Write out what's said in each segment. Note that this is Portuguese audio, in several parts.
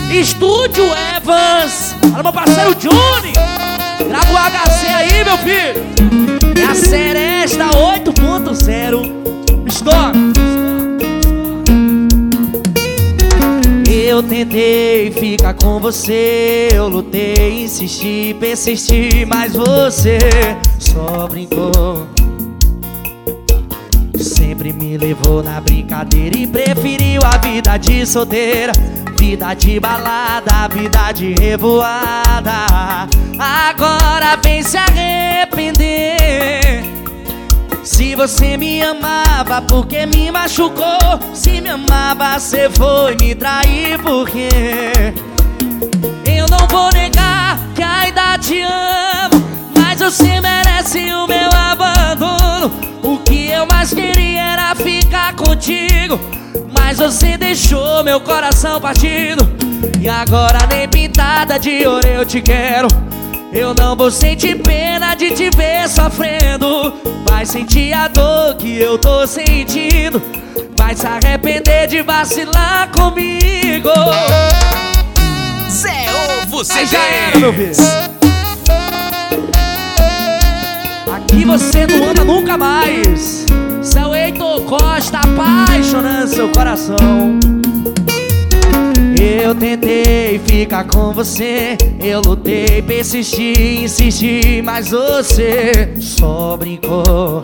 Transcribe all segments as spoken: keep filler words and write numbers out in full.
Estúdio Evans. Olha meu parceiro Johnny. Grava o H C aí, meu filho. É a Seresta oito ponto zero. Estoura. Eu tentei ficar com você, eu lutei, insisti, persisti, mas você só brincou. Sempre me levou na brincadeira e preferiu a vida de solteira, vida de balada, vida de revoada. Agora vem se arrepender. Se você me amava, porque me machucou? Se me amava, você foi me trair, porque eu não vou negar que ainda te amo, mas você merece o meu abandono. O que eu mais queria era ficar contigo, mas você deixou meu coração partido. E agora nem pintada de ouro eu te quero. Eu não vou sentir pena de te ver sofrendo. Vai sentir a dor que eu tô sentindo. Vai se arrepender de vacilar comigo. Zé Ovo, você já era, meu filho. Aqui você não anda nunca mais. Seu Heitor Costa apaixonando seu coração. Eu tentei ficar com você, eu lutei, persisti, insisti, mas você só brincou.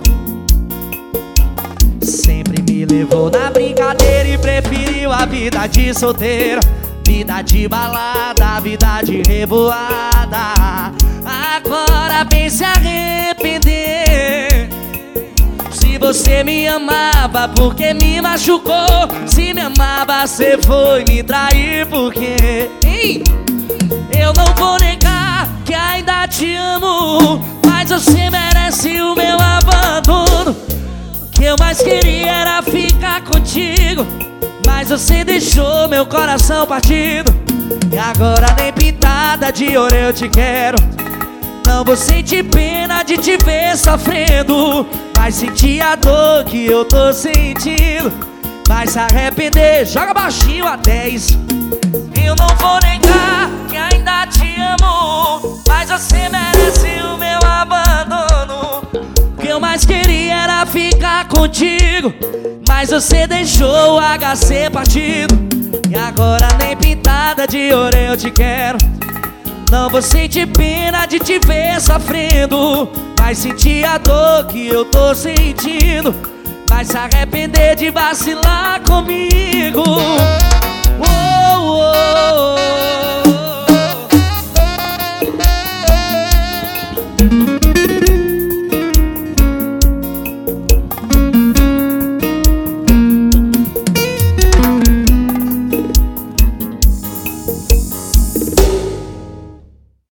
Sempre me levou na brincadeira e preferiu a vida de solteira, vida de balada, vida de revoada. Agora vem se arrepender. Se você me amava, porque me machucou? Se me amava, você foi me trair, porque Ei! Eu não vou negar que ainda te amo, mas você merece o meu abandono. O que eu mais queria era ficar contigo, mas você deixou meu coração partido. E agora nem pintada de ouro eu te quero. Não vou sentir pena de te ver sofrendo. Vai sentir a dor que eu tô sentindo. Vai se arrepender, joga baixinho a dez. Eu não vou negar que ainda te amo, mas você merece o meu abandono. O que eu mais queria era ficar contigo, mas você deixou o H C partido. E agora nem pintada de ouro eu te quero. Não vou sentir pena de te ver sofrendo. Vai sentir a dor que eu tô sentindo. Vai se arrepender de vacilar comigo.